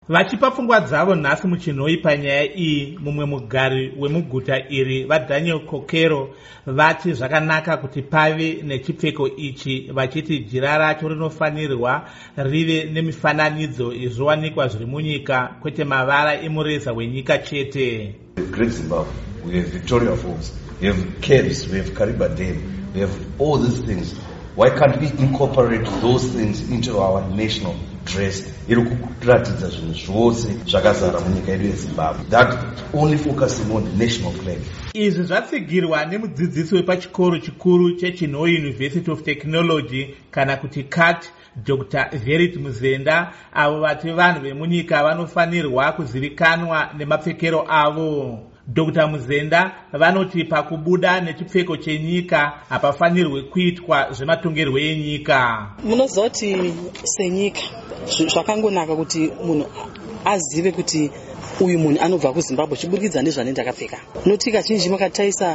Vachipa pfungwa dzavo nhasi muchinhoi panyaya iyi, mumwe mugari wemuguta iri vaDaniel Kokero vati zvakanaka kuti pave nechipfeko ichi, vachiti jira racho rinofanirwa rive nemifananidzo yezviwanikwa zviri munyika, kwete mavara emureza wenyika chete. Great Zimbabwe, we have Victoria Falls, we have caves, we have Kariba Dam, we have all these things. Why can't we incorporate those things into our national dress? That only focusing on the national flag. Izvi zvatsigirwa nemudzidzisi wepachikoro chikuru cheChinhoi University of Technology kana kuti CAT, Dr. Verit Muzenda, avo vati vanhu vemunyika vanofanirwa kuzivikanwa nemapfekero avo. Dr. Muzenda vanoti pakubuda nechipfeko chenyika hapafanirwe kuitwa zvematongerwo enyika. Munozoti senyika zvakangonaka kuti munhu azive kuti uyu munhu anobva kuZimbabwe chiburikidza nezvanenge akapfeka. Noti kazhinji makataisa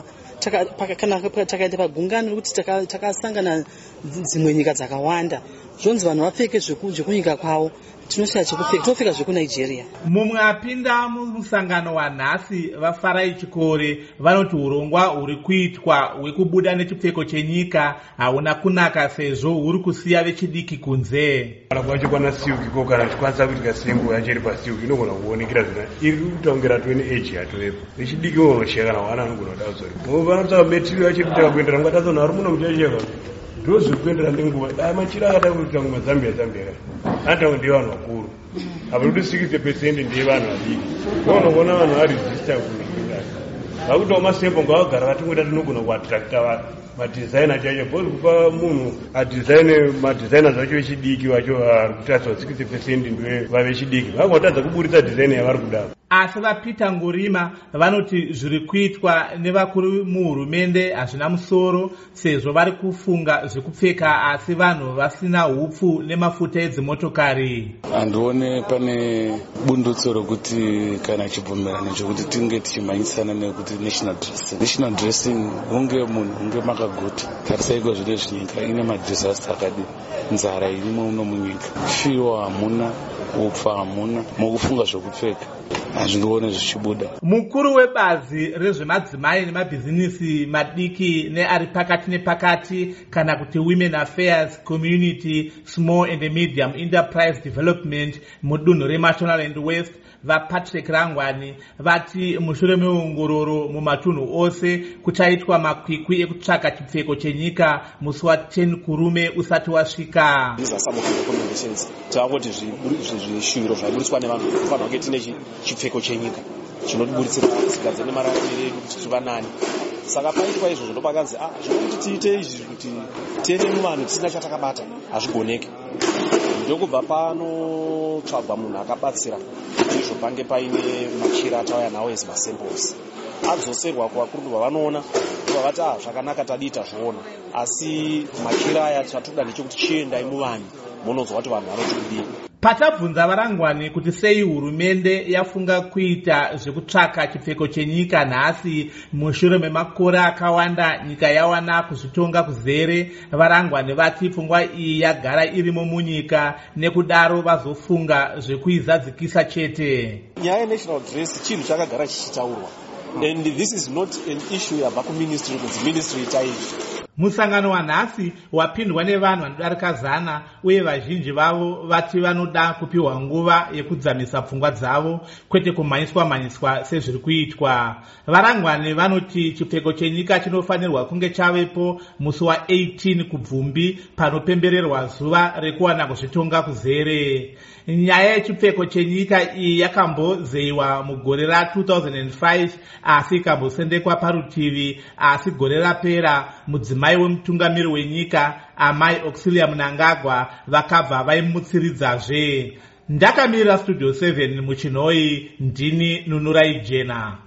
kana takaita pagungano rekuti takasangana dzimwe nyika dzakawanda, zvonzi vanhu vapfeke zvekunyika kwavo, tinopfeka zvekuNigeria. Mumwe apinda mumusangano wanhasi vaFarai Chikore vanoti urongwa huri kuitwa hwekubuda nechipfeko chenyika hauna kunaka sezvo huri kusiya vechidiki kunze. Kana kwacho kwana siuki ko kana tikwanisa kuitika sengu yachiri pasiuki inogona kuonekera zvina iri kutongera 20 age yatorepo vechidiki vosheka na wana anogona kudazori vanotaka material yachiri kutaka kuendera ngatazona ari muno muchacheka ndozvi kuendera nenguva machira akada kuita ngoma Zambia anta ndiye vanhu vakuru apa kuti 60% ndiye vanhu vadiki vonoona vanhu varegister kuningira vakuti masempo ngavagara vatingota tinogona kuattracta madesigner chacho bhozi kupa munhu adesign madesigner zvacho vechidiki vacho kutariswa 60% ndiwe vavechidiki vangotadza kuburitsa design yavari kuda. Asi vaPeter Ngurima vanoti zviri kuitwa nevakuru muhurumende hazvina musoro sezvo vari kufunga zvekupfeka asi vanhu vasina hupfu nemafuta edzimotokari. Handione pane bundutso rokuti kana chibvumirano chokuti tinge tichimhanyisana nekuti national dressing hunge munhu hunge makaguta tarisaiko zvile zvinyika ine madhisaster akadi nzara irimo uno munyika fiwo hamuna upfa hamuna mukufunga zvokupfeka hazvindione zvichibuda. Mukuru webazi rezvemadzimai nemabhizinisi madiki neari pakati nepakati kana kuti Women Affairs Community Small and Medium Enterprise Development mudunhu reMashonaland and West vaPatrick Rangwani vati mushure meongororo mumatunhu ose kuchaitwa makwikwi ekutsvaka chipfeko chenyika musi wa10 kurume usati wasvika. These are some of the recommendations takuti zvishuviro zvaiburiswa nevanhu kufanira kunge tine chipfeko chenyika chinotiburitsira zigadze nemararamiro edu kuti tivanani. Saka paitwa izvo ndopakanzi zvekuti tiite izvi kuti tiende muvanhu tisina chatakabata hazvigoneki. Ndokubva pano tsvagwa munhu akabatsira izvo pange paine machira atauya nawo as masamples adzoserwa kuvakuru vanoona vavati zvakanaka tadita zvoona asi machira aya chatoda ndechekuti chiendai muvanhu munonzwa kuti vanhu vanoti kudii. Patabvunza varangwani kuti sei hurumende yafunga kuita zvekutsvaka chipfeko chenyika nhasi mushure memakore akawanda nyika yawana kuzvitonga kuzere, varangwani vati pfungwa iyi yagara irimo munyika nekudaro vazofunga zvekuizadzikisa chete. Nyaya yenational dress chinhu chakagara chichitaurwa and this is not an issue yabva kuministry kunzi ministry itaizvi. Musangano wanhasi wapindwa nevanhu vanodarika 100 uye vazhinji vavo vati vanoda kupiwa nguva yekudzamisa pfungwa dzavo kwete kumhanyiswa sezviri kuitwa. Varangwani vanoti chipfeko chenyika chinofanirwa kunge chavepo musi wa18 kubvumbi panopembererwa zuva rekuwana kuzvitonga kuzere. Nyaya yechipfeko chenyika iyi yakambozeyiwa mugore ra2005 asi ikambosendekwa parutivi, asi gore rapera mudzimai wemutungamiri wenyika Amai Auxilia Mnangagwa vakabva vaimutsiridzazve. Ndakamirira Studio 7 muchinhoi, ndini Nunurai Jena.